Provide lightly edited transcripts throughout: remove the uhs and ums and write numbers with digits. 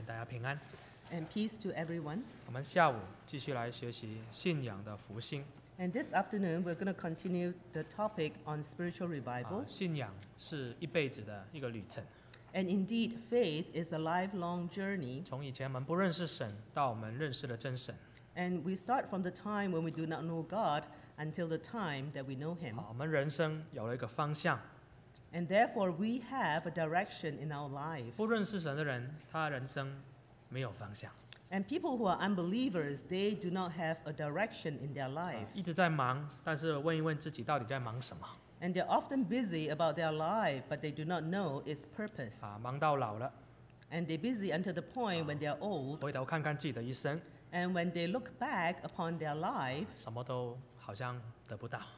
大家平安。 And peace to everyone. 我们下午继续来学习信仰的复兴。 And this afternoon, we're going to continue the topic on spiritual revival. 信仰是一辈子的一个旅程。 And indeed, faith is a lifelong journey. 从以前我们不认识神，到我们认识了真神。 And we start from the time when we do not know God until the time that we know Him. 我们人生有了一个方向。 And therefore, we have a direction in our life. 不认识神的人，他人生没有方向。 And people who are unbelievers, they do not have a direction in their life. 一直在忙，但是问一问自己，到底在忙什么？ And they're often busy about their life, but they do not know its purpose. 忙到老了， And they're busy until the point when they're old. 回头看看自己的一生， And when they look back upon their life, 什么都好像得不到。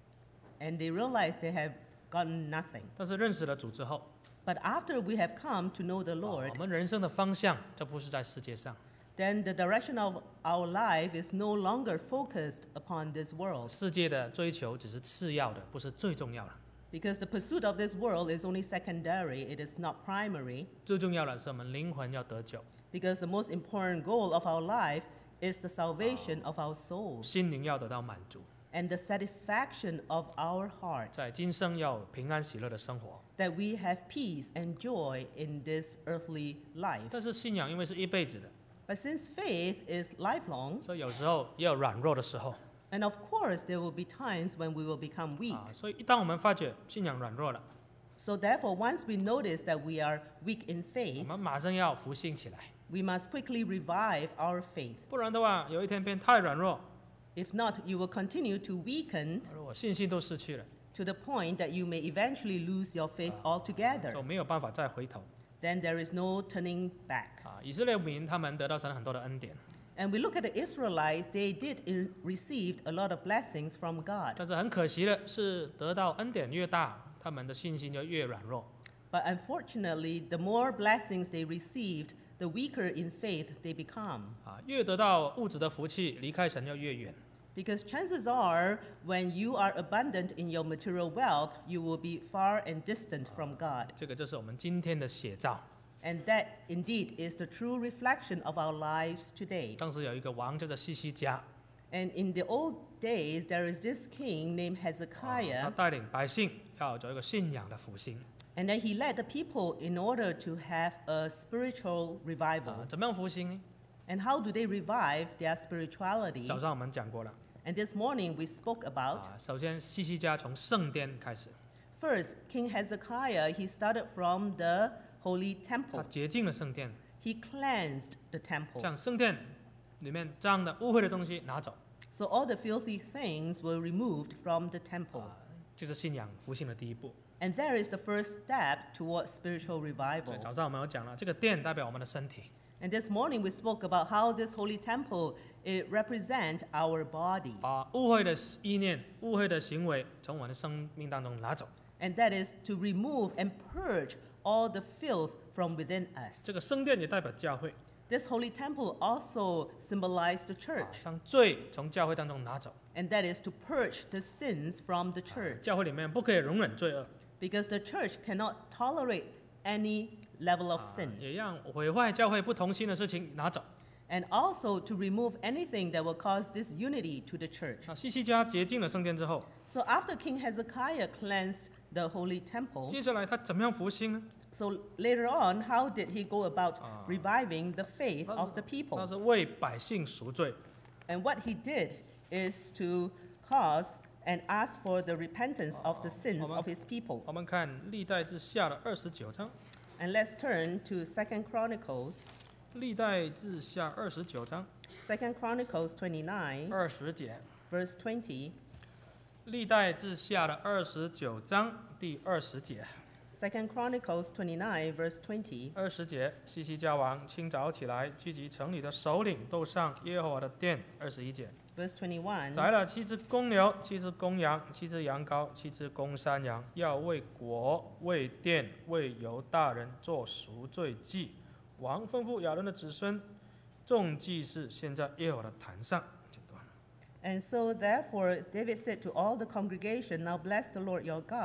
and they realize they have gotten nothing. 但是认识了主之后， But after we have come to know the 我 Lord, 们人生的方向就不是在世界上。 then the direction of our life is no longer focused upon this world. 世界的追求只是次要的，不是最重要的。 Because the pursuit of this world is only secondary, it is not primary. 最重要的是我们灵魂要得救， Because the most important goal of our life is the salvation of our souls 心灵要得到满足， and the satisfaction of our heart, 在今生要有平安喜乐的生活。 that we have peace and joy in this earthly life. 但是信仰因为是一辈子的， But since faith is lifelong, 所以有时候也有软弱的时候。 and of course there will be times when we will become weak. 所以当我们发觉信仰软弱了， So therefore, once we notice that we are weak in 我 faith, 们马上要复兴起来， we must quickly revive our faith. 不然的话，有一天变太软弱， If not, you will continue to weaken 如果信心都失去了， to the point that you may eventually lose your faith altogether. 就没有办法再回头。 Then there is no turning back. 以色列民他们得到神很多的恩典， And we look at the Israelites, they did receive a lot of blessings from God. 但是很可惜的是，得到恩典越大，他们的信心就越软弱。 But unfortunately, the more blessings they received, the weaker in faith they become. 越得到物质的福气，离开神就越远。 Because chances are, when you are abundant in your material wealth, you will be far and distant from God. 这个就是我们今天的写照。 And that indeed is the true reflection of our lives today. 当时有一个王叫做西西家， And in the old days, there is this king named 他 Hezekiah, 带领百姓要做一个信仰的复兴。 and then he led the people in order to have a spiritual revival. 怎么样复兴呢？ And how do they revive their spirituality? 早上我们讲过了。 And this morning we spoke about, 首先西西家从圣殿开始， first, King Hezekiah, he started from the holy 他 temple. 洁净了圣殿， He cleansed the temple. 将圣殿里面脏的、污秽的东西拿走， So all the filthy things were removed from the temple. 这是信仰复兴的第一步。 And there is the first step towards spiritual 所以 revival. 早上我们有讲了，这个殿代表我们的身体， And this morning we spoke about how this holy temple, it represents our body. 把污秽的意念、污秽的行为从我们的生命当中拿走。 And that is to remove and purge all the filth from within us. 这个圣殿也代表教会， This holy temple also symbolized the church. 将罪从教会当中拿走。 And that is to purge the sins from the church. 教会里面不可以容忍罪恶， Because the church cannot tolerate any level of sin. 也让毁坏教会不同心的事情拿走。 And also to remove anything that will cause disunity to the church. 西西家洁净了圣殿之后， So after King Hezekiah cleansed the holy temple, 接下来他怎么样复兴呢？ so later on, how did he go about reviving the faith of the 那 people? 是为百姓赎罪。 And what he did is to cause and ask for the repentance of the sins of his people. 我们看历代志下的29章， And let's turn to 2 Chronicles, 历代志下29章 2 Chronicles 29, 20节， verse 20. 历代志下的29章第20节。 2 Chronicles 29, verse 20. 20节，西西家王清早起来，聚集城里的首领，都上耶和华的殿。21节， Verse 21. 宰了7只公牛、7只公羊、7只羊羔、7只公山羊，要为国、为殿、为犹大人做赎罪祭。王吩咐亚伦的子孙，众祭司献在耶和华的坛上。 And so therefore David said to all the congregation, Now bless the Lord your God.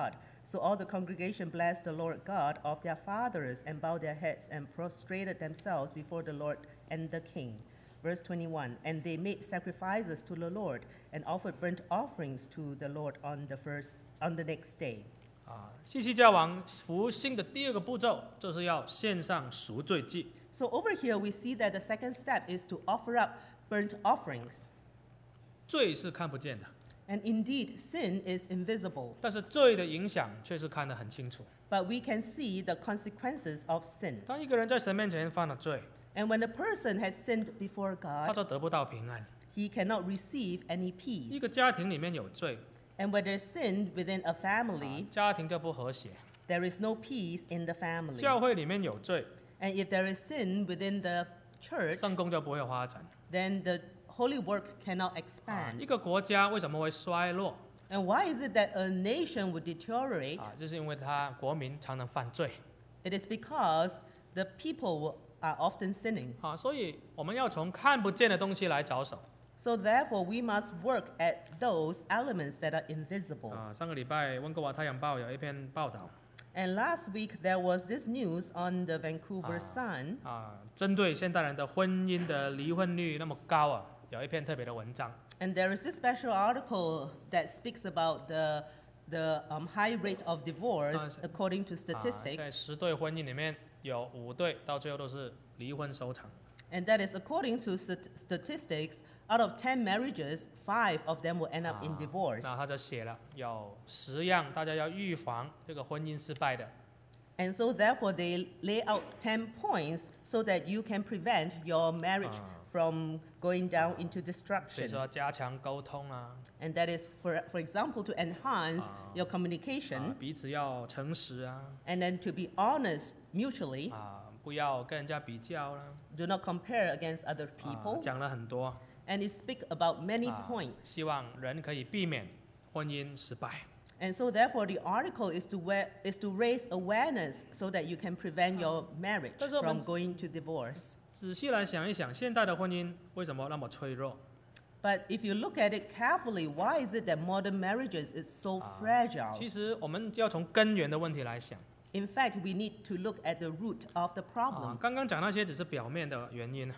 So all the congregation blessed the Lord God of their fathers and bowed their heads and prostrated themselves before the Lord and the king. Verse 21, and they made sacrifices to the Lord and offered burnt offerings to the Lord on the next day. 西西家王复兴的第二个步骤，就是要献上赎罪祭。 So over here we see that the second step is to offer up burnt offerings. 罪是看不见的， And indeed, sin is invisible, 但是罪的影响却是看得很清楚。 but we can see the consequences of sin. 当一个人在神面前犯了罪， And when a person has sinned before 他 God, 就得不到平安。 he cannot receive any 一 peace. 个家庭里面有罪， And when there's sin within a family, 家庭就不和谐； there is no peace in the family. 教会里面有罪， And if there is sin within the church, 圣工就不会发展。 then the holy work cannot expand. 一个国家为什么会衰落？ And why is it that a nation would deteriorate? 就是因为他国民常常犯罪。 It is because the people are often sinning. 所以我们要从看不见的东西来着手。 So therefore, we must work at those elements that are invisible. 上个礼拜温哥华太阳报有一篇报道， And last week, there was this news on the Vancouver Sun. 针对现代人的婚姻的离婚率那么高有一篇特别的文章。 And there is this special article that speaks about the high rate of divorce according to 在 statistics. 10对婚姻里面有5对到最后都是离婚收场。 And that is according to statistics, out of 10 marriages, 5 of them will end up in divorce. 那他就写了有10样大家要预防这个婚姻失败的。 And so therefore, they lay out 10 points so that you can prevent your marriage from going down into 比如 destruction. 说加强沟通 And that is, for example, to enhance your communication 彼此要诚实 and then to be honest mutually. 不要跟人家比较啦。 Do not compare against other people. 讲了很多， And it speaks about many points. 希望人可以避免婚姻失败。 And so therefore, the article is to raise awareness so that you can prevent your marriage 但是我们 from going to divorce. 仔细来想一想，现代的婚姻为什么那么脆弱？ But if you look at it carefully, why is it that modern marriages is so fragile? 其实我们要从根源的问题来想。 In fact, we need to look at the root of the problem. 刚刚讲那些只是表面的原因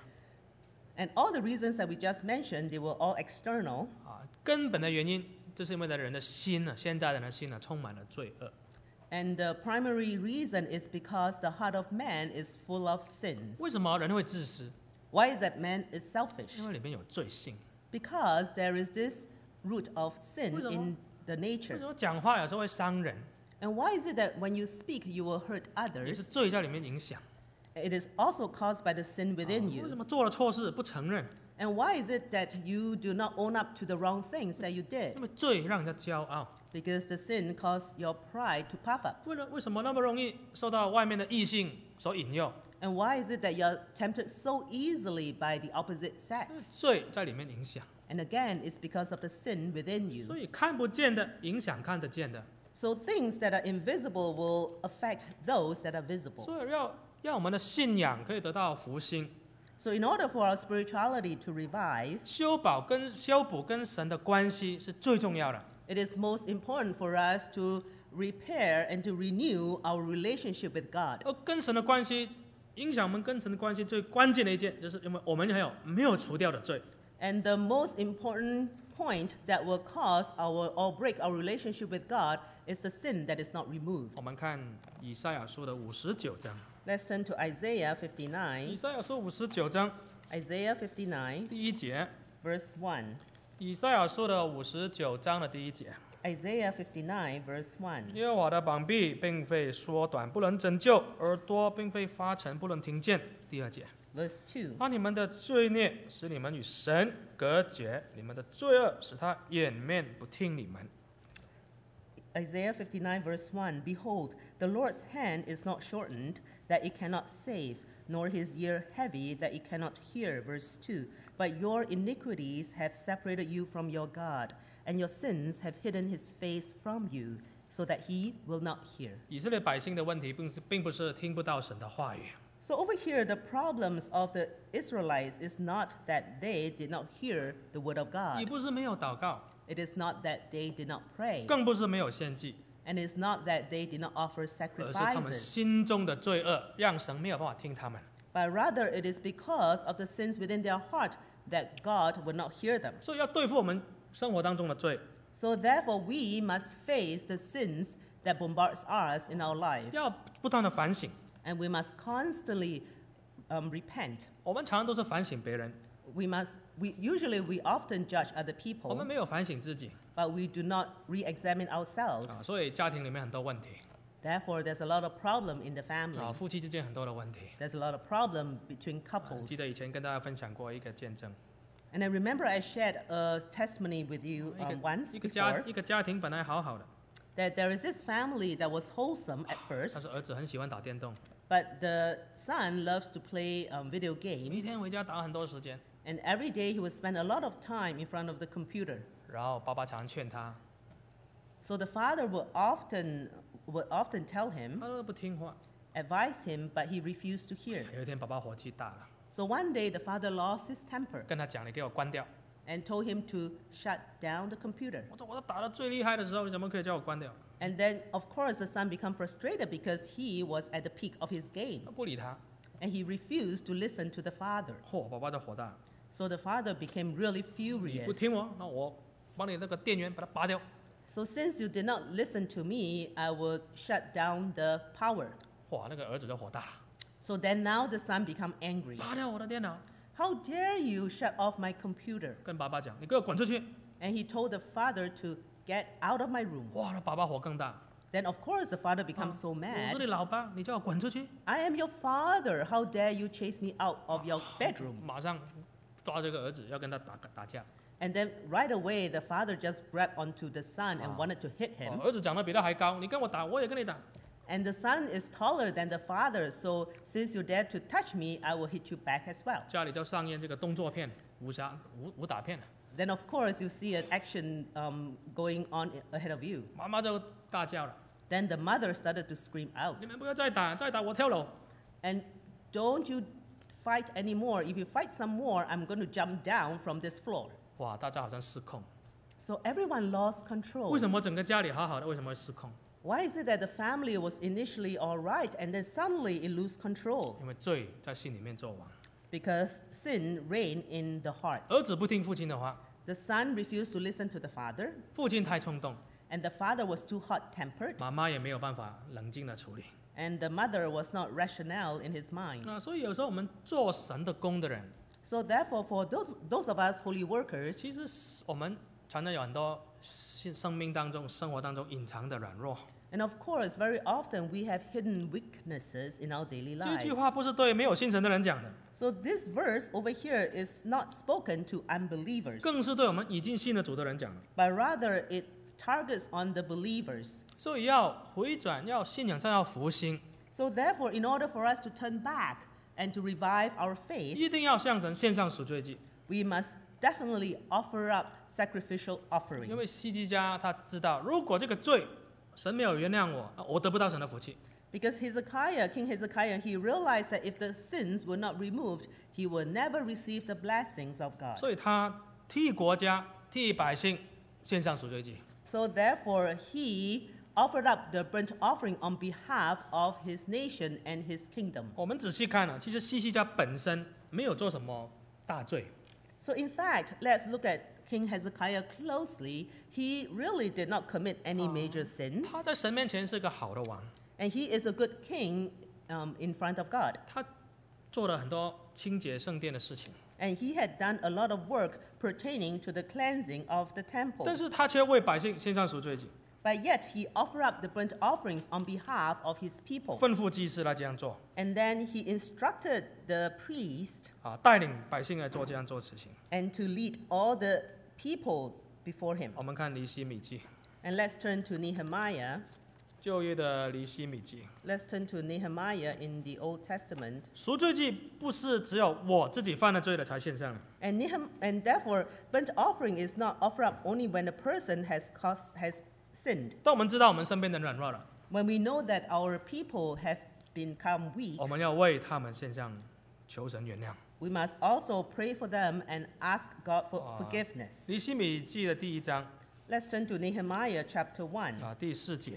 And all the reasons that we just mentioned, they were all external. 根本的原因就是因为人的心现在人的心充满了罪恶。 And the primary reason is because the heart of man is full of sins. 为什么人会自私？ Why is that man is selfish? 因为里面有罪性。 Because there is this root of sin 为什么？ in the 为 nature. 什么讲话有时候会伤人？ And why is it that when you speak, you will hurt 也是 others? 罪在里面影响。 It is also caused by the sin within 为什 you. 么做了错事不承认？ And why is it that you do not own up to the wrong things that you did? 因为罪让人家骄傲。 Because the sin caused your pride to puff up. 为什么那么容易受到外面的异性所引诱？ And why is it that you're tempted so easily by the opposite 因为 sex? 罪在里面影响。 And again, it's because of the sin within 所 you. 以看不见的影响看得见的。 So things that are invisible will affect those that are visible. 所以要我们的信仰可以得到复兴， So in order for our spirituality to revive, 修补跟神的关系是最重要的。 it is most important for us to repair and to renew our relationship with God. 而跟神的关系影响我们跟神的关系最关键的一件，就是因为我们还有没有除掉的罪。 And the most important point that will cause or break our relationship with God is the sin that is not removed. 我们看以赛亚书的59章， Let's turn to Isaiah 以 59. 赛亚书59章 Isaiah 59, 第1节， verse 1. 以赛亚书的59章的第1节。 Isaiah 59, verse 1. 耶和华的膀臂并非缩短，不能拯救；耳朵并非发沉，不能听见。第2节， Verse 2. 把你们的罪孽使你们与神隔绝，你们的罪恶使他掩面不听你们。 Isaiah 59, verse 1. Behold, the Lord's hand is not shortened, that it cannot save, nor his ear heavy, that it cannot hear. Verse 2. But your iniquities have separated you from your God, and your sins have hidden his face from you, so that he will not hear. 以色列百姓的问题并不是听不到神的话语， So over here, the problems of the Israelites is not that they did not hear the word of 也 God. 不是没有祷告， It is not that they did not pray, 更不是没有献祭， And it's not that they did not offer 而是他们 sacrifices, 心中的罪恶让神没有办法听他们。 but rather it is because of the sins within their heart that God would not hear them. 所以要对付我们生活当中的罪， So therefore, we must face the sins that bombards us in our life, 要不断的反省。 and we must constantly repent. 我们常常都是反省别人， We usually we often judge other 我们 people, 没有反省自己 but we do not re-examine 啊， ourselves. 所以家庭里面很多问题 Therefore, there's a lot of problem in the family. 啊，夫妻之间很多的问题。 There's a lot of problem between 啊 couples. 记得以前跟大家分享过一个见证， And I remember I shared a testimony with you 一 once 个 before 家庭本来好好的， that there is this family that was wholesome at 但 first, 是儿子很喜欢打电动， but the son loves to play video 一 games, 天回家打很多时间， and every day he would spend a lot of time in front of the computer. 然后爸爸常劝他， So the father would often tell him, 他都不听话。 advise him, but he refused to hear. 有一天爸爸火气大了， So one day the father lost his temper 跟他讲：“你给我关掉。 and told him to shut down the computer. ” 我说：“我都打得最厉害的时候，你怎么可以叫我关掉 And then, of course, the son became frustrated because he was at the peak of his？” game, 他不理他， and he refused to listen to the father. 爸爸就火大， So the father became really 你不 furious. 听我，那我帮你那个电源把它拔掉。 So since you did not listen to me, I would shut down the power. 哇，那个儿子就火大了， So then now the son became angry. 拔掉我的电脑， How dare you shut off my computer? 跟爸爸讲：“你给我滚出去 And he told the father to get out of my room.！” 哇，那爸爸火更大， Then of course the father becomes so 我是 mad. 你老爸，你叫我滚出去， I am your father. How dare you chase me out of your bedroom? 马上抓这个儿子要跟他打架。 And then right away the father just grabbed onto the son and wanted to hit 哦 him. 儿子长得比他还高，你跟我打，我也跟你打。 And the son is taller than the father, so since you dare to touch me, I will hit you back as well. 家里就上演这个动作片、武打片了。 Then of course you see an action going on ahead of you. 妈妈就大叫了 Then the mother started to scream：“ out. 你们不要再打，再打我跳楼。 And don't you fight anymore. If you fight some more, I'm going to jump down from this floor. ” 哇，大家好像失控。 So everyone lost 为 control. 什么整个家里好好的，为什么会失控？ Why is it that the family was initially all right and then suddenly it lose control? 因为罪在心里面做王。 Because sin reigned in the heart. 儿子不听父亲的话， The son refused to listen to the father, 父亲太冲动， and the father was too hot-tempered, 妈妈也没有办法冷静的处理。 and the mother was not rational in his mind. 所以有时候我们做神的工的人， So therefore, for those of us holy workers, 其实我们常常有很多生命当中、生活当中隐藏的软弱。 and of course, very often we have hidden weaknesses in our daily 这 lives. 句话不是对没有信神的人讲的， So this verse over here is not spoken to unbelievers, 更是对我们已经信了主的人讲的。 but rather it targets on the believers. 所以要回转，要信仰上要复兴， So therefore, in order for us to turn back and to revive our faith, 一定要向神献上赎罪祭。 we must definitely offer up sacrificial 因 offerings. 为希基家他知道，如果这个罪神没有原谅我，我得不到神的福气。 Because King Hezekiah, he realized that if the sins were not removed, he will never receive the blessings of God. 所以他替国家、替百姓献上赎罪祭。 So therefore, he offered up the burnt offering on behalf of his nation and his kingdom. 我们仔细看了，其实希西家本身没有做什么大罪， So in fact, let's look at King Hezekiah closely. He really did not commit any major sins, 他在神面前是个好的王， and he is a good king in front of God. 他做了很多清洁圣殿的事情， And he had done a lot of work pertaining to the cleansing of the temple. 但是他却为百姓献上赎罪祭， But yet he offered up the burnt offerings on behalf of his people. 吩咐祭司来这样做， And then he instructed the priest 带领百姓来做这样做事情。 and to lead all the people before him. 我们看尼希米记， And let's turn to Nehemiah. 旧约的尼希米记， Let's turn to Nehemiah in the Old Testament. 赎罪祭不是只有我自己犯了罪了才献上的， And therefore, burnt offering is not offered up only when a person has sinned. 当我们知道我们身边的软弱了， When we know that our people have become weak, 我们要为他们献上求神原谅。 we must also pray for them and ask God for forgiveness. 尼希米记的第1章 Let's turn to Nehemiah chapter 1, 第4节，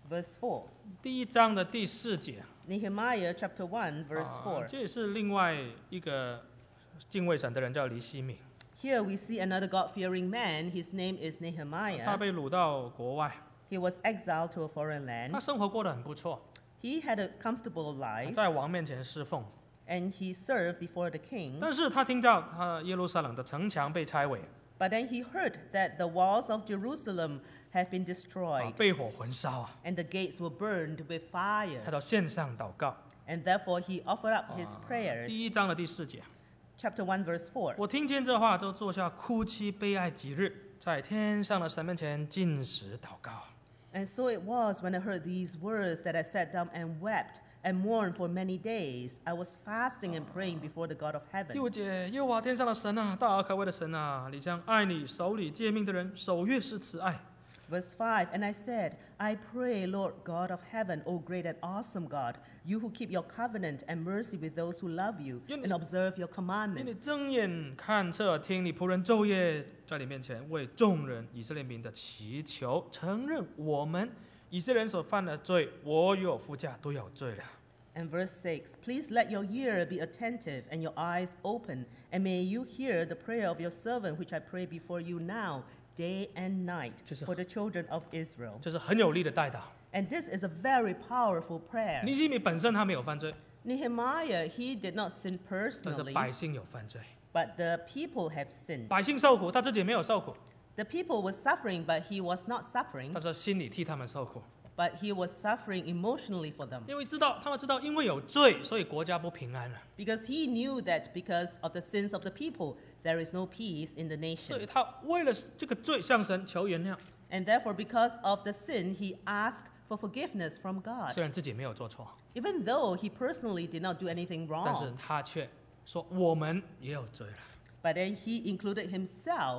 Verse 4. 第1章的第4节。 Nehemiah chapter 1, verse 4. 这也是另外一个敬畏神的人，叫尼希米。 Here we see another God-fearing man. His name is 他 Nehemiah. 被掳到国外， He was exiled to a foreign 他 land. 生活过得很不错， He had a comfortable life, 在王面前侍奉。 and he served before the king. 但是他听到他耶路撒冷的城墙被拆毁， But then he heard that the walls of Jerusalem have been destroyed, 被火焚烧啊， and the gates were burned with 他 fire. 到线上祷告。 And therefore he offered up his prayers. 第1章的第4节， Chapter 1, verse 4. 我听见这话，就坐下哭泣悲哀几日，在天上的神面前禁食祷告。 And so it was when I heard these words that I sat down and wept and mourned for many days. I was fasting and praying before the God of 第 heaven. 5节，耶和华天上的神啊，大而可畏的神啊，你将爱你手里诫命的人守约施慈爱。 Verse 5, and I said, I pray, Lord God of heaven, O great and awesome God, you who keep your covenant and mercy with those who love you 因你- and observe your 因 commandments. 你睁眼看侧听你仆人昼夜在你面前为众人以色列民的祈求，承认我们以色列人所犯的罪，我与我父家都有罪了。 And verse 6, please let your ear be attentive and your eyes open, and may you hear the prayer of your servant, which I pray before you now, day and night, 这是- for the children of Israel. 这是很有力的代祷。 And this is a very powerful prayer. 尼希米本身他没有犯罪， Nehemiah, he did not sin 但是 personally, 百姓有犯罪， but the people have sinned. 百姓受苦，他自己没有受苦， The people were suffering, but he was not suffering, 但是心里替他们受苦， but he was suffering emotionally for them. 因为他们知道，因为有罪，所以国家不平安了， Because he knew that because of the sins of the people, there is no peace in the 所以 nation. 他为了这个罪向神求原谅， And therefore, because of the sin, he asked for forgiveness from God. 虽然自己没有做错， Even though he personally did not do anything 但是 wrong, 他却说我们也有罪了。 but then he included himself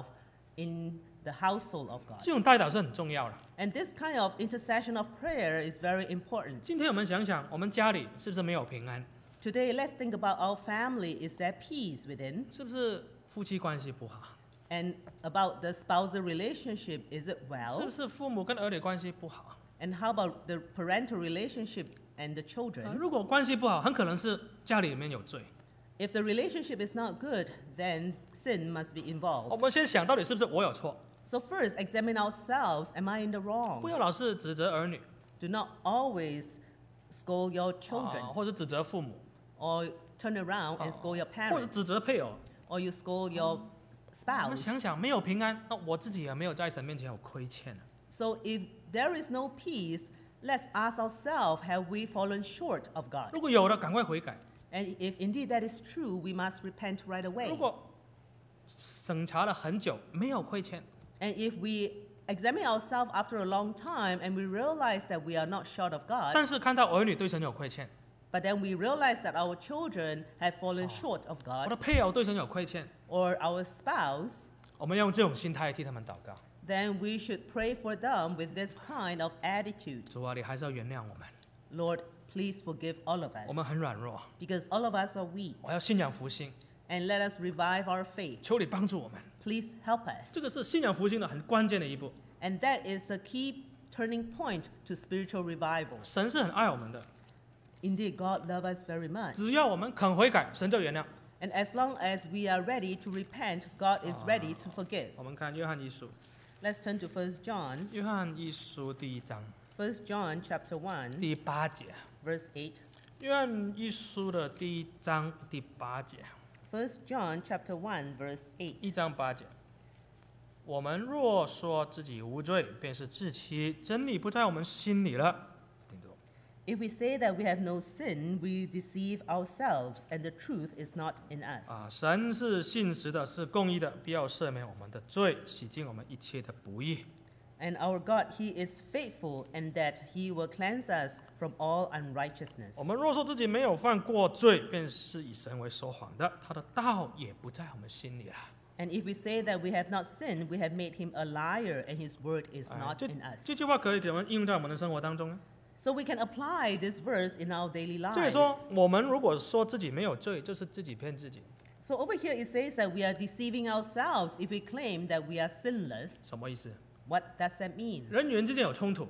in the household of God. 这种代祷是很重要的。 And this kind of intercession of prayer is very important. 今天我们想想，我们家里是不是没有平安？ Today, let's think about our family. Is there peace within? 是不是夫妻关系不好？ And about the spousal relationship, is it 是不 well? 是父母跟儿女关系不好？ And how about the parental relationship and the 啊 children? 如果关系不好，很可能是家里面有罪。 If the relationship is not good, then sin must be 我 involved. 们先想到底是不是我有错， So first, examine ourselves. Am I in the 不 wrong? 要老是指责儿女 Do not always scold your children 或者指责父母， or turn around and scold your 或者 parents 指责配偶。 or you scold your 我们 spouse. 想想，没有平安，那我自己也没有在神面前有亏欠了。 So if there is no peace, let's ask ourselves, have we fallen short of God? 如果有了，赶快悔改； And if indeed that is true, we must repent right 如 away. 果审查了很久没有亏欠， And if we examine ourselves after a long time and we realize that we are not short of God, 但是看到儿女对神有亏欠， but then we realize that our children have fallen short of 我 God, 的配偶对神有亏欠， or our spouse, 我们用这种心态替他们祷告。 then we should pray for them with this kind of attitude. 主啊，你还是要原谅我们， Lord, please forgive all of 我们 us, 很软弱， because all of us are weak, 我要信仰复兴， and let us revive our faith. 求你帮助我们。 Please help us. 这个是信仰复兴的很关键的一步。 And that is the key turning point to spiritual revival. 神是很爱我们的， Indeed, God loves us very much. 只要我们肯悔改，神就原谅。 And as long as we are ready to repent, God is ready to forgive. 我们看约翰一书， Let's turn to 1 John. 约翰一书第1章 1 John chapter 1, 第8节。 verse 8. 约翰一书的第1章第8节， 1 John chapter 1, verse 8. 1章8节。我们若说自己无罪，便是自欺，真理不在我们心里了。顶住。 If we say that we have no sin, we deceive ourselves, and the truth is not in us. 神是信实的，是公义的，必要赦免我们的罪，洗净我们一切的不义。 And our God, He is faithful, and that He will cleanse us from all unrighteousness. 我们若说自己没有犯过罪，便是以神为说谎的，他的道也不在我们心里了。 And if we say that we have not sinned, we have made Him a liar, and His word is not 这 in us. 这句话可以给我们应用在我们的生活当中呢。 So we can apply this verse in our daily 这里说 lives.， 我们如果说自己没有罪，就是自己骗自己。 So over here it says that we are deceiving ourselves if we claim that we are sinless. 什么意思？ What does that mean? 人与人之间有冲突，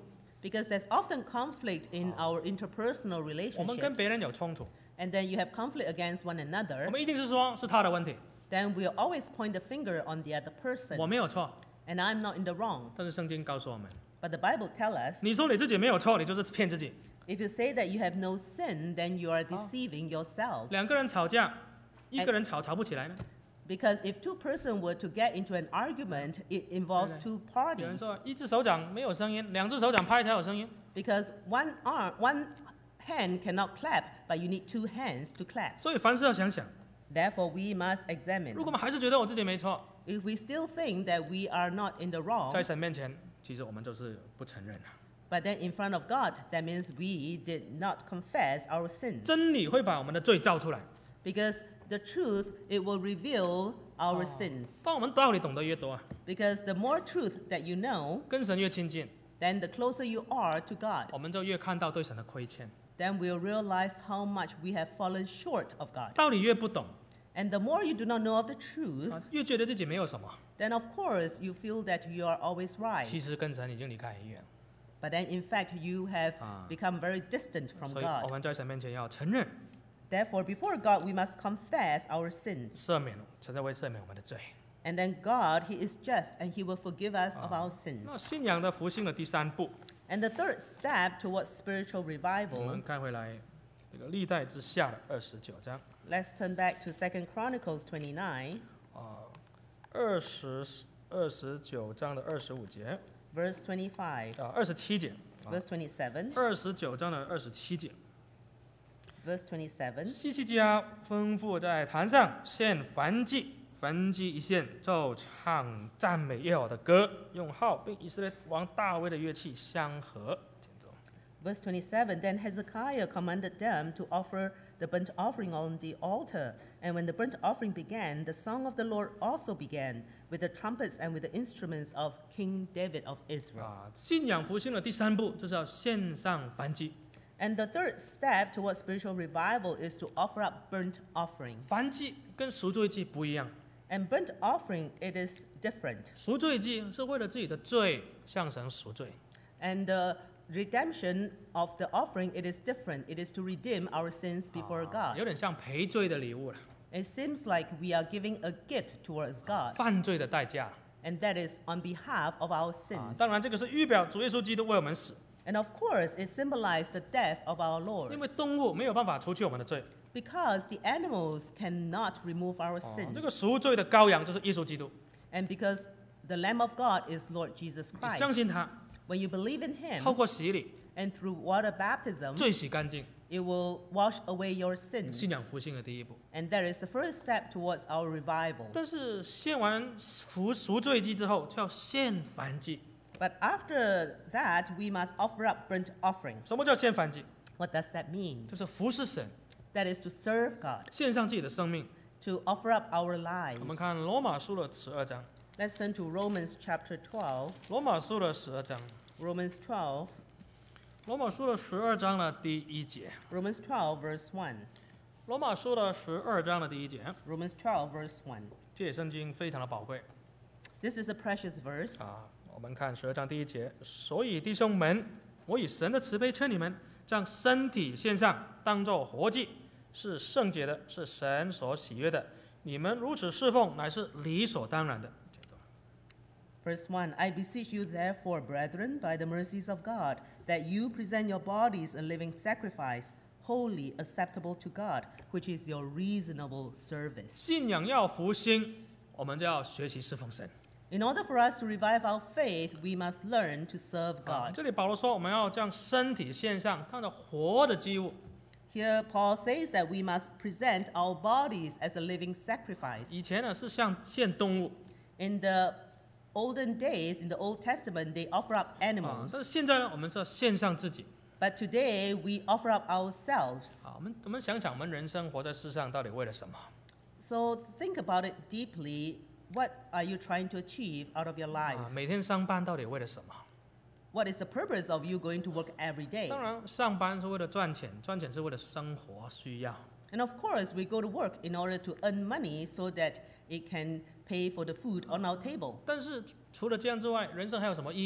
Because there's often conflict in our interpersonal 我们跟别 relationships. 人有冲突， And then you have conflict against one 我 another. 们一定是说是他的问题， Then we'll always point the finger on the other 我 person. 没有错。 And I'm not in the wrong. 但是圣经告诉我们， But the Bible tells us, 你说你自己没有错，你就是骗自己。 if you say that you have no sin, then you are deceiving yourself. 两个人吵架，一个人吵不起来呢？ Because if two persons were to get into an argument, it involves two 有人 parties. 说一只手掌没有声音，两只手掌拍才有声音。 Because one hand cannot clap, but you need two hands to clap. 所以凡事要想想， Therefore, we must examine. 如果我们还是觉得我自己没错， If we still think that we are not in the wrong, 在神面前，其实我们就是不承认了。 but then in front of God, that means we did not confess our sins. 真理会把我们的罪照出来。 Because the truth, it will reveal our sins. 当我们道理懂得越多， Because the more truth that you know, 跟神越亲近， then the closer you are to God. 我们就越看到对神的亏欠。 Then we'll realize how much we have fallen short of God. 道理越不懂， And the more you do not know of the truth, 越觉得自己没有什么， then of course you feel that you are always 其 right. 实跟神已经离开很远。 But then in fact you have become very distant from 所以我 God. 们在神面前要承认、 Therefore, before God, we must confess our sins. 赦免，神在为赦免我们的罪。 And then God, He is just and He will forgive us of our 那 sins. 信仰的复兴的第三步， And the third step towards spiritual 我 revival, 们看回来这个历代之下的29章 let's turn back to 2 Chronicles 29, 啊，29章的25节 verse 25, 啊，27节， verse 27, 29章的27节， verse 27. 西西家吩咐在坛上献燔祭，燔祭一献，奏唱赞美耶和华的歌，用号并以色列王大卫的乐器相合。听着 Verse 27, Then Hezekiah commanded them to offer the burnt offering on the altar. And when the burnt offering began, the song of the Lord also began, with the trumpets and with the instruments of King David of Israel. 啊，信仰复兴的第三步就是要献上燔祭。 And the third step towards spiritual revival is to offer up burnt offering. 燔祭跟赎罪祭不一样， And burnt offering, it is different. 赎罪祭是为了自己的罪向神赎罪， And the redemption of the offering, it is different. It is to redeem our sins before 有 God. 点像赔罪的礼物了， It seems like we are giving a gift towards God. 犯罪的代价。 And that is on behalf of our 啊， sins. 当然这个是预表主耶稣基督为我们死， And of course, it symbolized the death of our 因 Lord. 为动物没有办法除去我们的罪。 Because the animals cannot remove our 这 sins. 个赎罪的羔羊就是耶稣基督， And because the Lamb of God is Lord Jesus 你相 Christ. 信他， When you believe in 透 Him 过洗礼， and through water baptism, 罪洗干净， it will wash away your sins. 信仰复兴的第一步。 And that is the first step towards our revival. 但是献完赎罪祭之后，就要献燔祭。 But after that, we must offer up burnt offering. 什么叫献燔祭？ What does that mean? 就是服侍神， That is to serve God, 献上自己的生命。 to offer up our 我们 lives. 看罗马书的12章， Let's turn to Romans chapter 12. 罗马书的12章， Romans 12. 罗马书的12章的第1节， Romans 12, verse 1. 罗马书的12章的第1节， Romans 12, verse 1. 这节圣经非常的宝贵 This is a precious verse. 啊。我们看12章第1节，所以弟兄们，我以神的慈悲劝你们，将身体献上，当作活祭，是圣洁的，是神所喜悦的。你们如此侍奉，乃是理所当然的。 Verse 1 I beseech you, therefore, brethren, by the mercies of God, that you present your bodies a living sacrifice, holy, acceptable to God, which is your reasonable service. 信仰要复兴，我们就要学习侍奉神。 In order for us to revive our faith, we must learn to serve 啊 God. 这里保罗说，我们要将身体献上，当作活的祭物。 Here, Paul says that we must present our bodies as a living sacrifice. 以前呢是像献动物 In the olden days, in the Old Testament, they offer up 啊， animals. 但是现在呢，我们是要献上自己 But today, we offer up ourselves. 啊。我们想想，我们人生活在世上到底为了什么？ So think about it deeply. What are you trying to achieve out of your life? 啊，每天上班到底为了什么？ What is the purpose of you going to work every day? 当然，上班是为了赚钱，赚钱是为了生活需要。 And of course, we go to work in order to earn money so that it can pay for the food on our table. 但是除了这样之外，人生还有什么意义呢？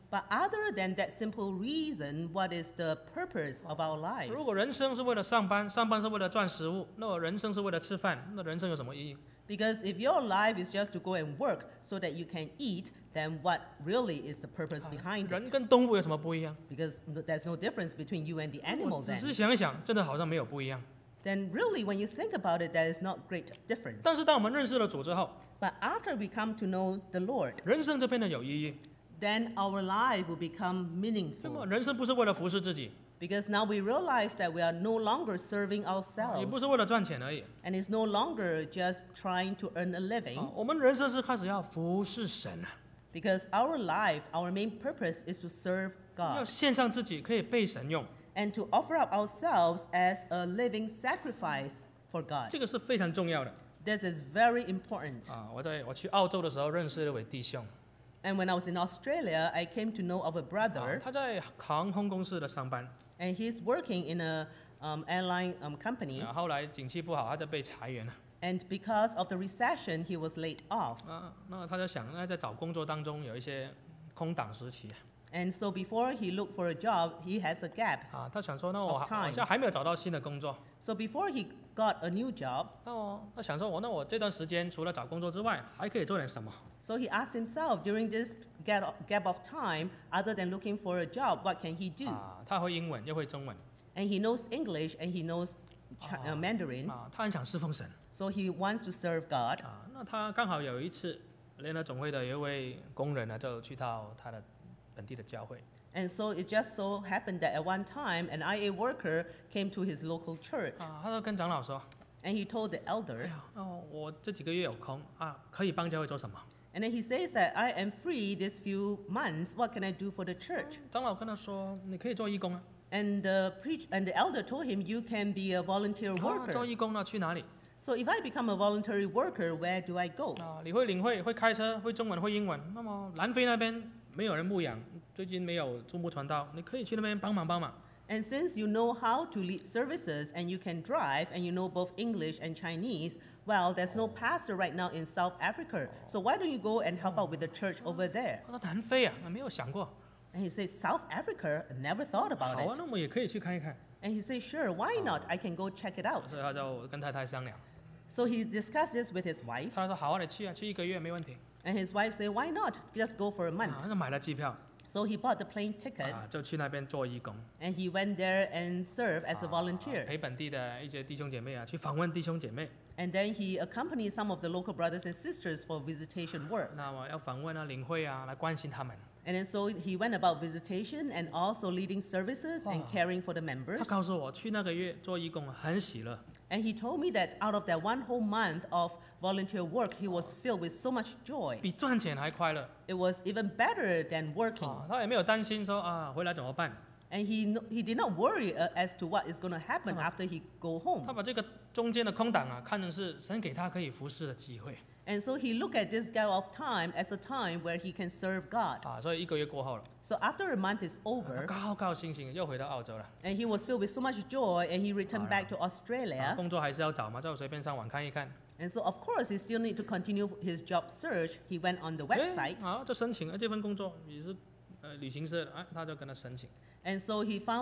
But other than that simple reason, what is the purpose of our life? 如果人生是为了上班，上班是为了赚食物，那我人生是为了吃饭，那人生有什么意义？ Because if your life is just to go and work so that you can eat, then what really is the purpose behind it? 人跟动物有什么不一样？ Because there's no difference between you and the 我 animal 仔 then. 细想一想，真的好像没有不一样。 Then really, when you think about it, there is not great difference. 但是当我们认识了主之后， But after we come to know the Lord, 人生就变得有意义。 then our life will become 那么 meaningful. 人生不是为了服侍自己， Because now we realize that we are no longer serving 也不 ourselves. 是为了赚钱而已。 And it's no longer just trying to earn a living. 我们人生是开始要服侍神啊， Because our life, our main purpose is to serve 要 God 献上自己，可以被神用， and to offer up ourselves as a living sacrifice for God. 这个是非常重要的 This is very important. 啊！我去澳洲的时候认识了一位弟兄， And when I was in Australia, I came to know of a brother, 他在航空公司的上班， and he's working in a airline company. 后来景气不好，他就被裁员了 And because of the recession, he was laid off. 那他就想，那在找工作当中有一些空档时期 And so before he looked for a job, he has a gap. 他想说，那我 Of time 好像还没有找到新的工作， So before he got a new job, 他想说那我这段时间除了找工作之外，还可以做点什么？ so he asked himself during this gap of time, other than looking for a job, what can he do? 他会英文又会中文 And he knows English and he knows Mandarin, 他很想侍奉神 so he wants to serve God. 那他刚好有一次，联合总会的有一位工人呢，就去到他的本地的教会 And so it just so happened that at one time, an IA worker came to his local church 他就跟长老说 and he told the：“ elder, 我这几个月有空可以帮教会做什么？” and then he says that I am free this few months. What can I do for the church? 长老跟他说：“你可以做义工啊。 And the elder told him, you can be a volunteer 做 worker. 义工呢去哪里？ So if I become a voluntary worker, where do I go? 你会领会，会开车，会中文，会英文。那么南非那边没有人牧养，最近没有中部传道，你可以去那边帮忙帮忙。 And since you know how to lead services and you can drive and you know both English and Chinese, well, there's no pastor right now in South Africa. So why don't you go and help out with the church over there? 他说南非啊，没有想过。 And he says, South Africa? I never thought 好 about 啊， it. 那我们也可以去看一看。 And he says, sure, why not? I can go check it out. 所以他就跟太太商量， So he discussed this with his wife. 他说好啊，你去啊，去1个月没问题。 And his wife said, why not? Just go for a month. 他就买了机票， So he bought the plane ticket 就去那边做义工， and he went there and served as a volunteer. 陪本地的一些弟兄姐妹去访问弟兄姐妹。 And then he accompanied some of the local brothers and sisters for visitation work. 那么要访问领会来关心他们。 And then so he went about visitation and also leading services and caring for the 他 members. 告诉我，去那个月做义工很喜乐， And he told me that out of that one whole month of volunteer work, he was filled with so much joy. 比赚钱还快乐。 It was even better than working. 他也没有担心说回来怎么办。 And he did not worry as to what is going to happen after he go 他 home. 把这个中间的空档看成是神给他可以服侍的机会 And so he looked at this gap of time as a time where he can serve God. 所以1个月过后了， So after a month is 他 over, 高高兴兴又回到澳洲了。 and he was filled with so much joy, and he returned back to Australia. 工作还是要找嘛，就随便上网看一看。 And so, of course, he still need to continue his job search. He went on the website, 就申请，这份工作也是旅行社的，他就跟他申请。 and so he found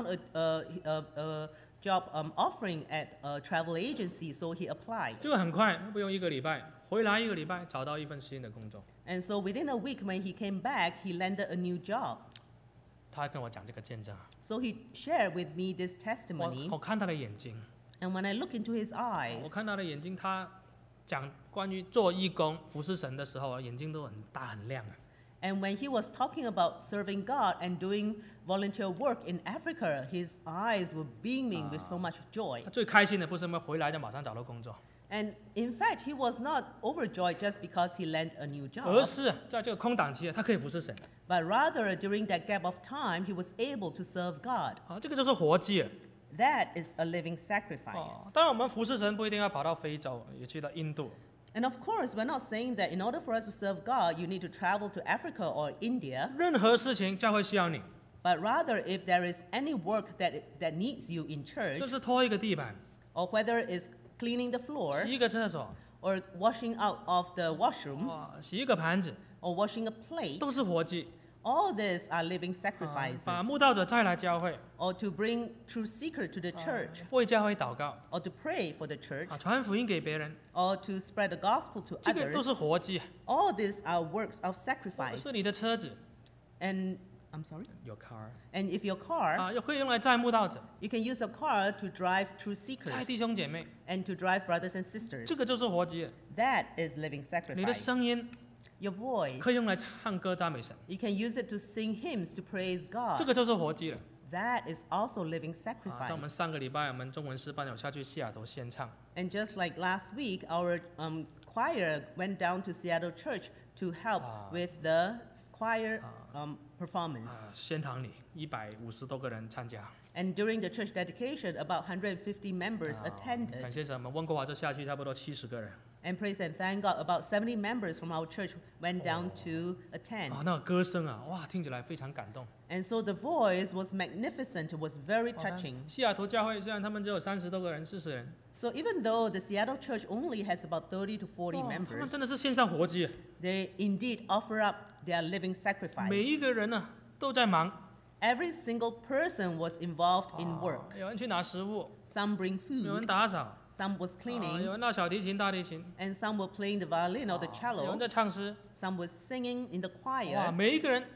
a job offering at a travel agency, so he applied. 就很快，不用1个礼拜，回来1个礼拜找到一份新的工作。 And so within a week, when he came back, he landed a new job. 他还跟我讲这个见证， So he shared with me this testimony, 我看他的眼睛， and when I look into his 我 eyes, 看他的眼睛，他讲关于做义工服侍神的时候，眼睛都很大很亮。 and when he was talking about serving God and doing volunteer work in Africa, his eyes were beaming with so much joy. 他最开心的不是因为回来就马上找到工作， And in fact, he was not overjoyed just because he landed a new 而 job, 是在这个空档期他可以服侍神。 but rather during that gap of time, he was able to serve God. 这个就是活祭。 That is a living sacrifice. 当然，我们服侍神不一定要跑到非洲，也去到印度。 And of course, we're not saying that in order for us to serve God, you need to travel to Africa or India, 任何事情教会需要你， but rather if there is any work that needs you in church, 就是拖一个地板、 or whether it's cleaning the floor, 洗一个厕所、 or washing out of the washrooms, 洗一个盘子， or washing a plate, 都是活祭。 All these are living 把 sacrifices. 慕道者再来教会， Or to bring truth seeker to the church. 为教会祷告， Or to pray for the church. 传福音给别人， Or to spread the gospel to 这个都是 others. 活祭， All these are works of sacrifice. 是你的车子 And I'm sorry. 有 car And if your car, 又可以用来载慕道者， you can use a car to drive truth 载 seekers 弟兄姐妹， and to drive brothers and sisters. 这个就是活祭了。 That is living 你的 sacrifice. 声音 Your voice, 可以用来唱歌赞美神， you can use it to sing hymns to praise 这 God. 个就是活祭了。 That is also living 像我 sacrifice. 们上个礼拜我们中文诗班有下去西雅图献唱， And just like last week, our choir went down to Seattle Church to help with the choir performance. 仙堂里150多个人参加。 And during the church dedication, about 150 members 感 attended. 谢神，我们温哥华这下去差不多70个人。 And praise and thank God, about 70 members from our church went down to attend. 那个歌声啊，哇，听起来非常感动。 And so the voice was magnificent, it was very touching. 西雅图教会虽然他们只有30多个人、40人， So even though the Seattle church only has about 30 to 40 他们 members, 真的是献上活祭， they indeed offer up their living 每一 sacrifice. 个人呢都在忙。 Every single person was involved in work. 有人去拿食物， Some bring 有人 food, 打扫， some was 有 cleaning, 人拉小提琴、大提琴， and some were playing the violin or the 有人 cello. 在唱诗。 Some was singing in the 哇， choir. 每一个人，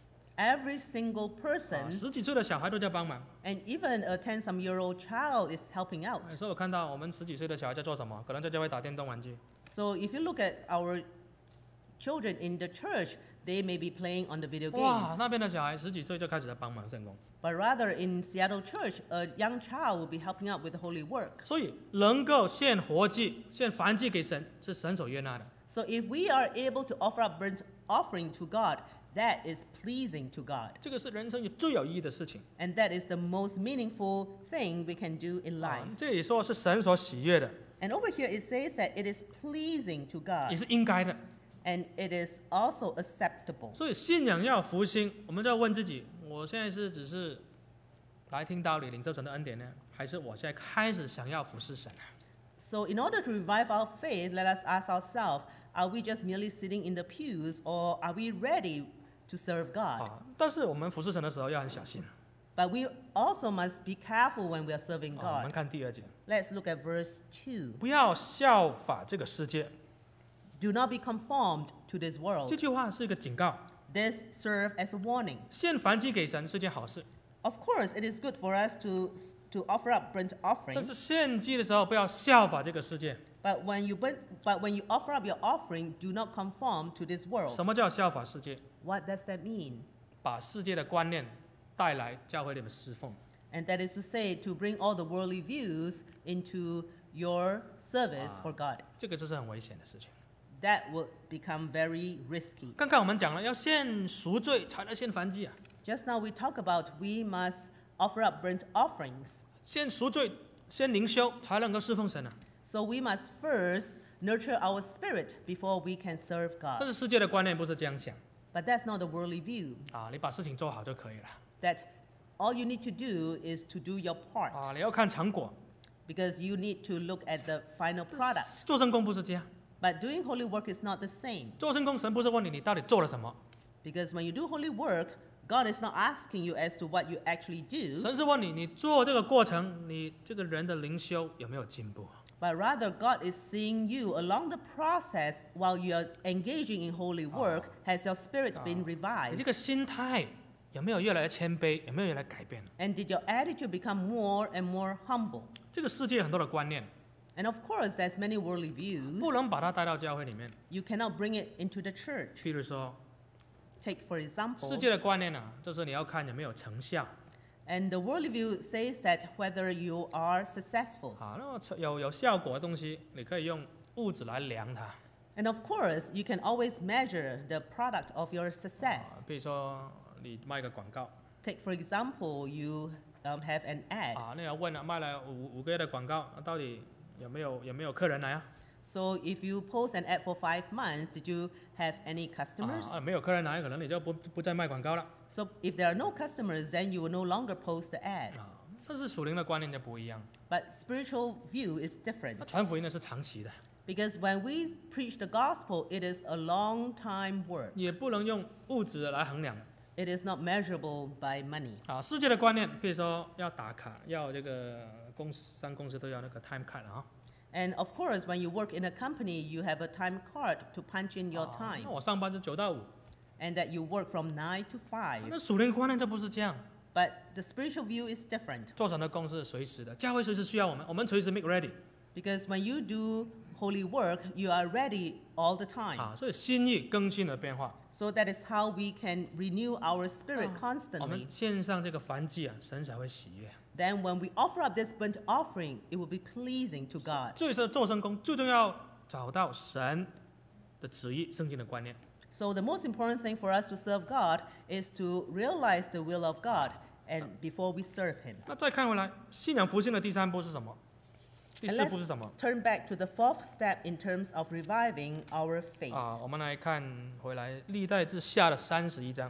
Every single person, 10几岁的小孩都在帮忙。 and even a 10-some-year-old child is helping out. 有时候我看到我们10几岁的小孩在做什么，可能在教会打电动玩具。 So if you look at our children in the church, they may be playing on the video 哇， games. 那边的小孩10几岁就开始在帮忙圣工， But rather in Seattle church, a young child will be helping out with the holy work. 所以能够献活祭、献燔祭给神，是神所悦纳的。 So if we are able to offer up burnt offering to God, that is pleasing to God. 这个是人生最有意义的事情。 And that is the most meaningful thing we can do in life. 这里说是神所喜悦的， And over here it says that it is pleasing to 也 God 是应该的。 and it is also acceptable. 所以信仰要复兴，我们就要问自己：我现在是只是来听道理、领受神的恩典呢，还是我现在开始想要服侍神啊？ So in order to revive our faith, let us ask ourselves, are we just merely sitting in the pews or are we ready to serve God? 但是我们服侍神的时候要很小心。 But we also must be careful when we are serving 我们 God. 看第2节， Let's look at verse 2. 不要效法这个世界。 Do not be conformed to this 这 world. 句话是一个警告。 This serve as a warning. 献燔祭给神是件好事， Of course, it is good for us to offer up burnt 但 offering. 是献祭的时候不要效法这个世界。 But when you offer up your offering, do not conform to this world. 什么叫效法世界？ What does that mean? 把世界的观念带来教会里面侍奉。 And that is to say, to bring all the worldly views into your service for God. 这个就是很危险的事情。 That will become very risky. 刚刚我们讲了，要献赎罪才能献燔祭啊， Just now we talk about we must offer up burnt offerings. 献赎罪、先灵修才能够侍奉神啊。 So we must first nurture our spirit before we can serve 但 God. 是世界的观念不是这样想 But that's not the worldly view. 啊，你把事情做好就可以了 That all you need to do is to do your part. 啊，你要看成果。 Because you need to look at the final product. 做圣工不是这样， But doing holy work is not the same. 做圣工神不是问你到底做了什么， Because when you do holy work, God is not asking you as to what you actually do, 神是问你做这个过程，你这个人的灵修有没有进步？ but rather God is seeing you along the process while you are engaging in holy work. Has your spirit been 你 revived? 这个心态有没有越来越谦卑？有没有越来越改变？ And did your attitude become more and more humble? 这个世界很多的观念， And of course, there's many worldly views. 不能把它带到教会里面。 You cannot bring it into the church. 譬如说， Take, for example, 世界的观念啊，就是你要看有没有成效 and the worldly view says that whether you are successful. 啊。那么有效果的东西，你可以用物质来量它。 And of course, you can always measure the product of your success. 比如说你卖个广告 Take, for example, you have an ad. 啊，那要问啊，卖了五个月的广告，到底有没有客人来啊？ So if you post an ad for 5 months, did you have any customers? 没有客人来，可能你就不再卖广告了 So if there are no customers, then you will no longer post the ad. 啊。但是属灵的观念就不一样， But spiritual view is different. 那传福音的是长期的， Because when we preach the gospel, it is a long time work. 也不能用物质来衡量。 It is not measurable by money. 世界的观念，比如说要打卡，要这个商公司都要那个 time card 啊。 And of course, when you work in a company, you have a time card to punch in your 那 time, 我上班是9到5， and that you work from 9 to 5. 那属灵的观念就不是这样。 But the spiritual view is different, 做神的工是随时的，教会随时需要我们随时 make ready because when you do holy work, you are ready all the time. 所以心意更新的变化。 So that is how we can renew our spirit 我 constantly. 们献上这个燔祭神才会喜悦。 Then when we offer up this burnt offering, it will be pleasing to God. 所以说做神工最重要找到神的旨意、圣经的观念。 So the most important thing for us to serve God is to realize the will of God and before we serve Him. 那再看回来，信仰复兴的第3步是什么？第 And 4步是什么？ turn back to the fourth step in terms of reviving our faith. 我们来看回来历代志下的31章。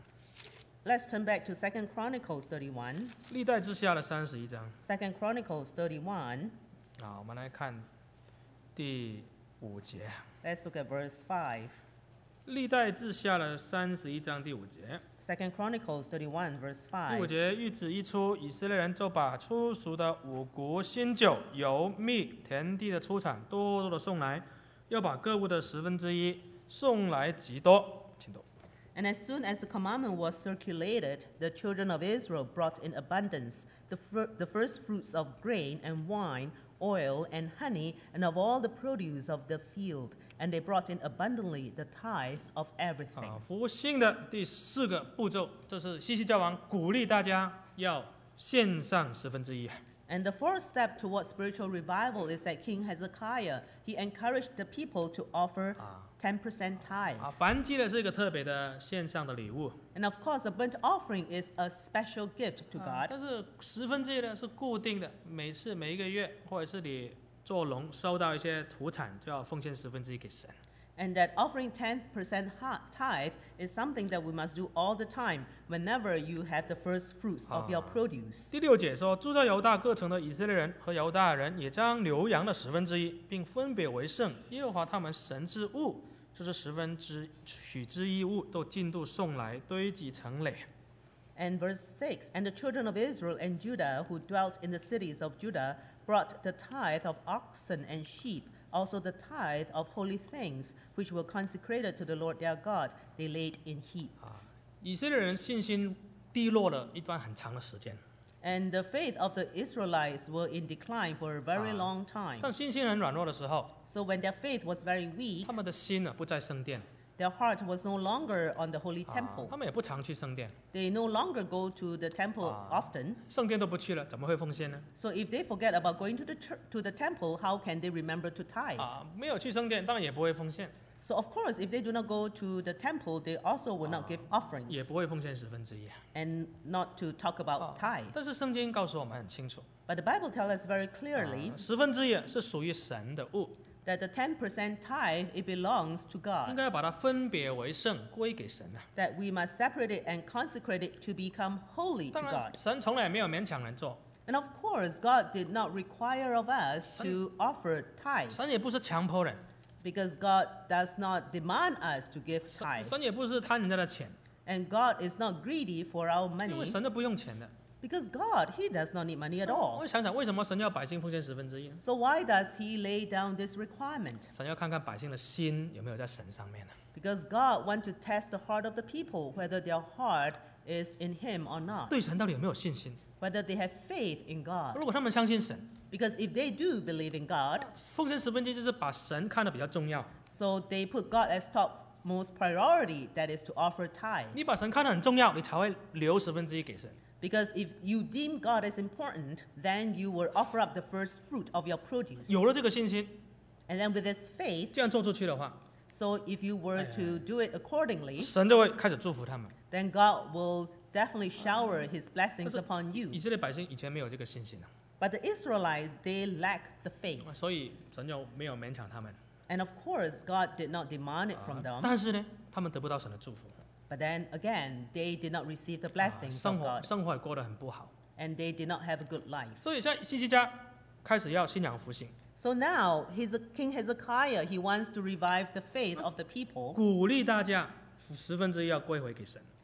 Let's turn back to 2 Chronicles 31. 历代志下的31章。 2 Chronicles 31. 我们来看第5节。 Let's look at verse 5. 历代志下的31章第5节。 2 Chronicles 31, verse 第5 5. 节，谕旨一出，以色列人就把初熟的五谷、新酒、油、蜜、田地的出产多多的送来，又把各物的1/10送来极多。请读。 And as soon as the commandment was circulated, the children of Israel brought in abundance the first fruits of grain and wine, oil and honey, and of all the produce of the field. And they brought in abundantly the tithe of everything. 复兴的第4个步骤，这是西西教王鼓励大家要献上1/10。 And the fourth step towards spiritual revival is that King Hezekiah, he encouraged the people to offer 10% tithe. 燔祭呢是一个特别的献上的礼物， And of course, a burnt offering is a special gift to God. 但是1/10呢是固定的，每一个月，或者是你做农收到一些土产，就要奉献1/10给神。 And that offering 10% tithe is something that we must do all the time whenever you have the first fruits of your produce. 第6节说，住在犹大各城的以色列人和犹大人也将牛羊的1/10，并分别为圣，耶和华他们神之物，就是取之一物，都进度送来，堆积成垒。 And verse 6, and the children of Israel and Judah who dwelt in the cities of Judah brought the tithe of oxen and sheep, also the tithe of holy things, which were consecrated to the Lord their God, they laid in heaps. 以色列人信心低落了一段很长的时间， And the faith of the Israelites were in decline for a very long time. 当信心很软弱的时候， So when their faith was very weak, 他们的心不在圣殿， their heart was no longer on the holy temple. 他们也不常去圣殿， They no longer go to the temple often. 圣殿都不去了，怎么会奉献呢？ So if they forget about going to the temple, how can they remember to tithe? 没有去圣殿，当然也不会奉献， So of course, if they do not go to the temple, they also will not give 也 offerings 不会奉献1/10。 and not to talk about tithe. 但是圣经告诉我们很清楚， But the Bible tells us very clearly 1/10是属于神的物， that the 10% tithe, it belongs to 应 God. 该把它分别为圣，归给神。 That we must separate it and consecrate it to become holy to 当然， God. 神从来也没有勉强人做， And of course, God did not require of us to offer tithe 神也不是强迫人， because God does not demand us to give tithe. 神也不是贪人家的钱， And God is not greedy for our 因为 money 神都不用钱的。 because God, He does not need money at 我 all. 想想，为什么神要百姓奉献1/10呢？ So why does He lay down this requirement? 神要看看百姓的心有没有在神上面呢？ Because God wants to test the heart of the people, whether their heart is in Him or not, 对神到底有没有信心？ whether they have faith in God. 如果他们相信神， Because if they do believe in God, 奉献1/10就是把神看得比较重要。 so they put God as topmost priority, that is to offer tithe. 你把神看得很重要，你才会留1/10给神。 Because if you deem God as important, then you will offer up the first fruit of your produce. 有了这个信心， And then with this faith, 这样做出去的话， so if you were to do it accordingly, 神就会开始祝福他们。 then God will definitely shower His blessings upon 以 you. 色列百姓以前没有这个信心 But the Israelites, they lacked the faith. 所以神就没有勉强他们。 And of course, God did not demand it from them. 但是呢，他们得不到神的祝福， But then again, they did not receive the blessings 生 of 活 God. 生活也过得很不好。 And they did not have a good life. 所以像西西家开始要信仰复兴， So now, King Hezekiah, he wants to revive the faith of the people. 鼓励大家1/10要归回给神。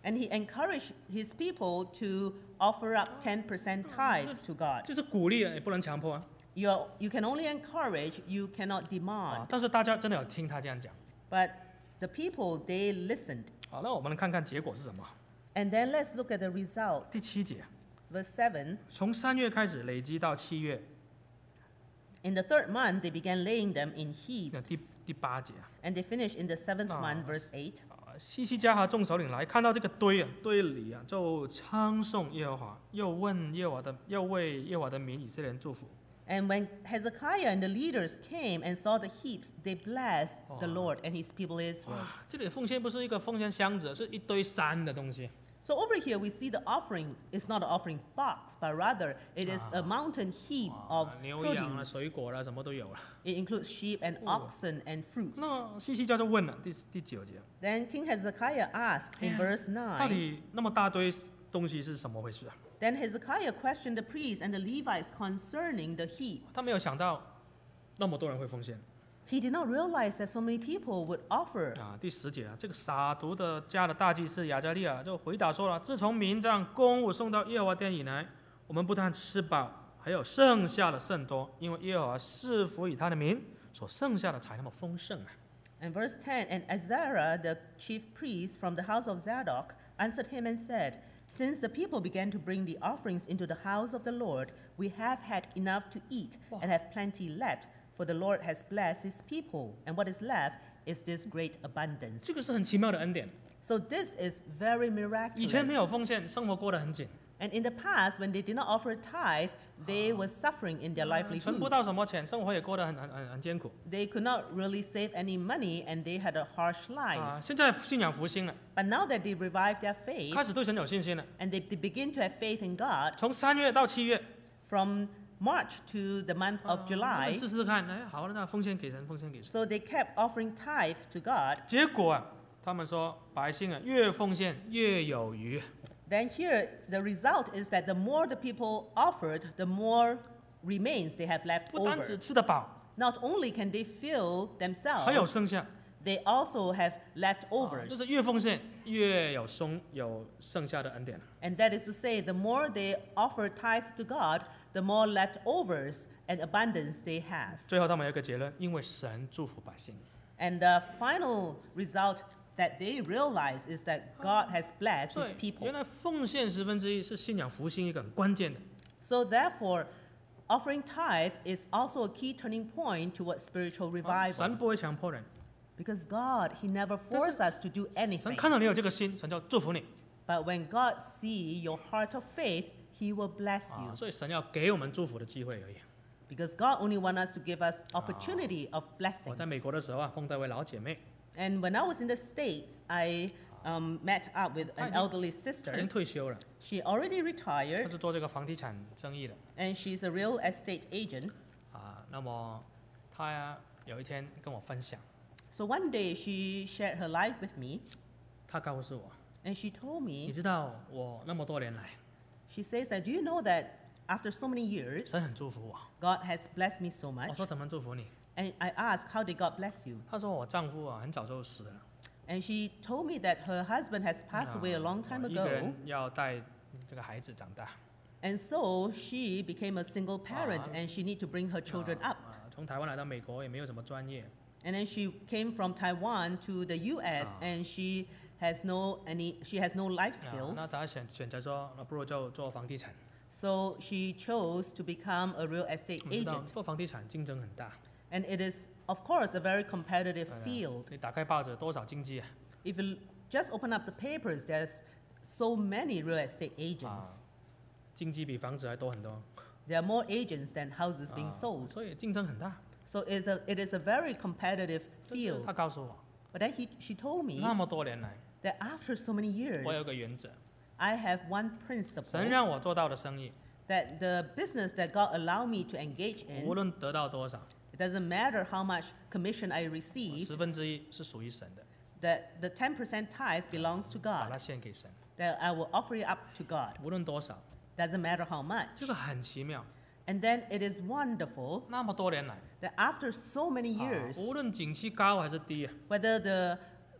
And he encouraged his people to offer up 10% tithe to God. 就是鼓励了，也不能强迫啊。 You can only encourage, you cannot demand. 但是大家真的有听他这样讲。 But the people, they listened. 好，那我们看看结果是什么。 And then let's look at the result. 第7节， Verse 7. 从3月开始累积到7月， In the 3rd month, they began laying them in 那 heaps. 第8节啊， And they finished in the 7th month, verse 8. 西西家和众首领来看到这个堆里啊，就称颂耶和华，又为耶和华的民以色列人祝福。 And when Hezekiah and the leaders came and saw the heaps, they blessed the Lord and his people Israel. 哇，这里的奉献不是一个奉献箱子，是一堆山的东西。 So over here, we see the offering is not an offering box, but rather it is a mountain heap of 牛羊啦、 produce. 水果啦，什么都有了。 It includes sheep and oxen and fruits. 那西西家就问了，第9节， Then King Hezekiah asked in verse 到 9. 底那么大堆东西是什么回事啊？ Then Hezekiah questioned the priests and the Levites concerning the heap. 他没有想到那么多人会奉献 He did not realize that so many people would offer. 啊。第10节啊，这个撒督的家的大祭司亚加利亚就回答说了：自从民将公物送到耶和华殿以来，我们不但吃饱，还有剩下的甚多，因为耶和华赐福以他的民，所剩下的才那么丰盛啊。 And verse 10, and Azariah, the chief priest from the house of Zadok, answered him and said, Since the people began to bring the offerings into the house of the Lord, we have had enough to eat and have plenty left, for the Lord has blessed his people, and what is left is this great abundance. 这个是很奇妙的恩典。 So this is very 以前没 miraculous. 有奉献，生活过得很紧， And in the past, when they did not offer tithe, they were suffering in their 存不 livelihood. 到什么钱，生活也过得很艰苦 They could not really save any money, and they had a harsh life. 啊。现在信仰复兴了， But now that they revived their faith, 开始对神有信心了。 and they begin to have faith in God, 从3月到7月， from March to the month of 他 July, 们试试看，哎，好了，那奉献给神，奉献给神。 so they kept offering tithe to God. 结果啊，他们说百姓啊，越奉献越有余。 Then here, the result is that the more the people offered, the more remains they have left 不单只 over. 吃得饱， Not only can they fill 还有 themselves, 剩下， they also have 就 leftovers. 是越奉献越有剩下的恩典。 And that is to say, the more they offer tithe to God, the more leftovers and abundance they have. 最后他们有一个结论，因为神祝福百姓。 And the final result that they realize is that God has blessed 所 his 以 people. 原来奉献1/10是信仰复兴一个很关键的。 So therefore, offering tithe is also a key turning point towards spiritual 神 revival. 不会强迫人， Because God, he never forces us to do 神 anything. 看到你有这个心，神就祝福你 But when God see your heart of faith, he will bless 啊。 you. 所以神要给我们祝福的机会而已。 Because God only wants us to give us opportunity of 我在美 blessings. 国的时候啊，碰到一位老姐妹， And when I was in the States, I met up with an elderly 她已经 sister. 退休了， She already 她 retired, 是做这个房地产生意的 and she's a real estate agent. 啊。那么她有一天跟我分享， So one day she shared her life with me, 她告诉我， and she told 你 me, 知道我那么多年来， she says that, do you know that after so many years, 神很祝福我。 God has blessed me so 我 much? 说怎么祝福你？ And I asked, how did God bless you? 她说我丈夫啊很早就死了， And she told me that her husband has passed away a long time 一个 ago. 人要带这个孩子长大。 And so she became a single parent, and she need to bring her children up. 从台湾来到美国也没有什么专业， And then she came from Taiwan to the U.S. and she has no life 那 skills. 她选择说，那不如就做房地产。 So she chose to become a real estate 你知道 agent. 做房地产竞争很大， And it is, of course, a very competitive field. 你打开报纸多少经济啊？ If you just open up the papers, there's so many real estate agents. 经济比房子还多很多， There are more agents than houses being 啊 sold. 所以竞争很大。 So it is a very competitive 但是 field. 她告诉我， But then she told me 那么多年来， that after so many 我有 years, 个原则， I have one 神 principle 让我做到的生意， that the business that God allowed me to engage 无 in, 论得到多少， it doesn't matter how much commission I receive, 1/10是属于神的， that the 10% tithe belongs to 把 God, 它献给神， that I will offer it up to God. 无论多少， Doesn't matter how much. 这个很奇妙。 And then it is wonderful 那么多年来， that after so many 无 years, 论景气高还是低， whether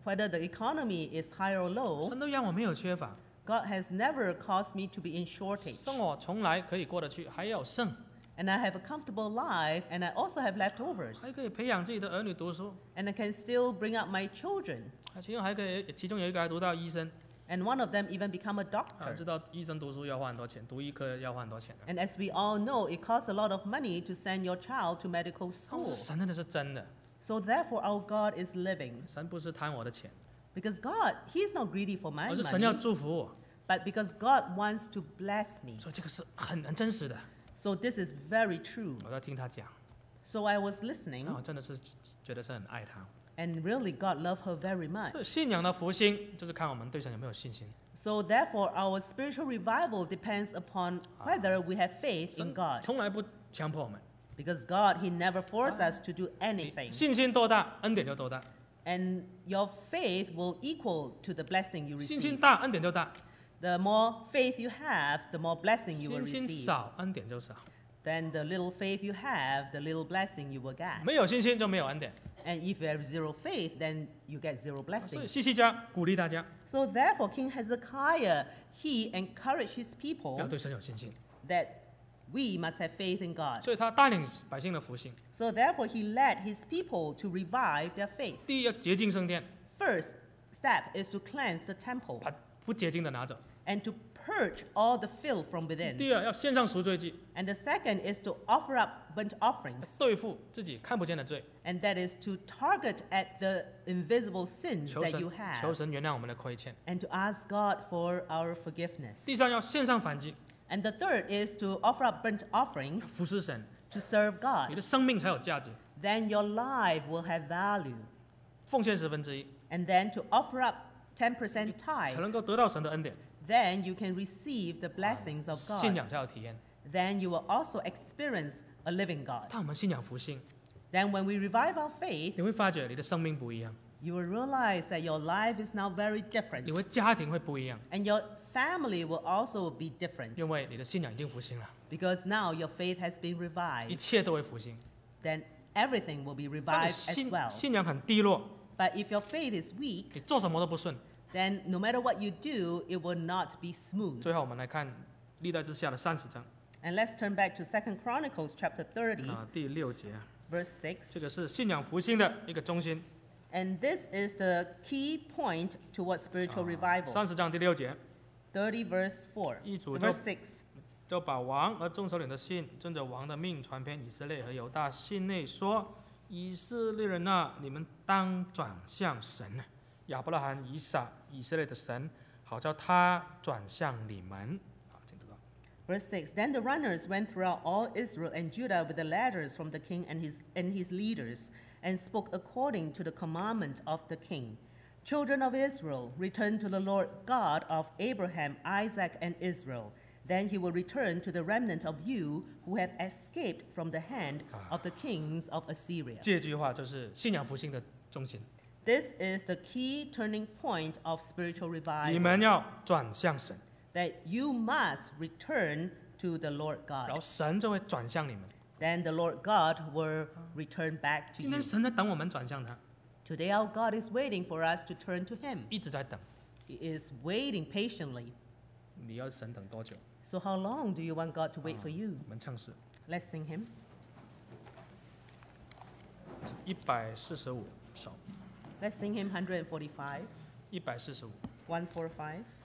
whether the economy is high or low, 神都让我没有缺乏， God has never caused me to be in shortage. 生活从来可以过得去，还要剩， And I have a comfortable life, and I also have leftovers. 还可以培养自己的儿女读书， And I can still bring up my children. 其中有一个还读到医生， And one of them even become a 知 doctor. 道医生读书要花很多钱，读医科要花很多钱的。 And as we all know, it costs a lot of money to send your child to medical 但是 school. 神真的是真的， So therefore, our God is living. 神不是贪我的钱， Because God, He's not greedy for my 而是神要 money, 祝福我， but because God wants to bless me. 所以这个是很真实的。 So this is very true. 我在听他讲， So I was listening, 那我真的是觉得是很爱他。 and really God loved her very much. 所以信仰的复兴就是看我们对神有没有信心。 So therefore, our spiritual revival depends upon whether we have faith 神 in God. 从来不强迫我们， Because God, He never forced us to do 你 anything. 信心多大，恩典就多大； And your faith will equal to the blessing you 信心 receive. 大，恩典就大； The more faith you have, the more blessing you will 信心 receive. 少，恩典就少； Then the little faith you have, the little blessing you will get. 没有信心就没有恩典。 And if you have zero faith, then you get zero 所以 blessing. 西西家鼓励大家 So therefore, King Hezekiah, he encouraged his 要 people 对神有信心， that we must have faith in God. 所以他带领百姓的复兴。 So therefore, he led his people to revive their faith. 第一要洁净圣殿， First step is to cleanse the temple 把不洁净的拿走； and to purge all the filth from within. 第二要献上赎罪祭， And the second is to offer up burnt offerings. 对付自己看不见的罪， And that is to target at the invisible sins 求 that 神 you 求 have 神原谅我们的亏欠。 and to ask God for our forgiveness. 第三要献上反击， And the third is to offer up burnt offerings 服侍神， to serve 你 God. 的生命才有价值。 Then your life will have value. 奉献1/10， And then to offer up 10% 才 tithe. 能够得到神的恩典， Then you can receive the blessings of 信 God. 仰才有体验。 Then you will also experience a living God. 当我们信仰复兴， Then when we revive our faith, 你会发觉你的生命不一样， you will realize that your life is now very 你 different. 会家庭会不一样， And your family will also be different. 因为你的信仰已经复兴了， Because now your faith has been 一 revived. 切都会复兴。 Then everything will be 当你 revived as 信 well. 信仰很低落， But if your faith is weak, 你做什么都不顺。 then no matter what you do, it will not be smooth. 最后我们来看历代之下的30章 And let's turn back to 2 Chronicles chapter 30, 第6节， verse 6. 这个是信仰复兴的一个中心。 And this is the key point towards spiritual revival. 30章第6节， 30 verse 4. 一主就 Verse 6. 就把王和众首领的信，遵着王的命传遍以色列和犹大，信内说：以色列人啊，你们当转向神，亚伯拉罕、以撒、以色列的神，好叫他转向你们。好，请读到。 Verse 6. Then the runners went throughout all Israel and Judah with the ladders from the king and his leaders, and spoke according to the commandment of the king. Children of Israel, return to the Lord God of Abraham, Isaac, and Israel. Then he will return to the remnant of you who have escaped from the hand of the kings of Assyria. 这句话就是信仰复兴的中心。 This is the key turning point of spiritual 你 revival. 们要转向神， That you must return to the Lord 然后 God. 神就会转向你们。 Then the Lord God will return back to 今天 you. 神在等我们转向他， Today our God is waiting for us to turn to Him. 一直在等。 He is waiting patiently. 你要神等多久？ So how long do you want God to wait for you? 我们唱诗 Let's sing Him. 145首， Let's sing Him 145. 145。 145.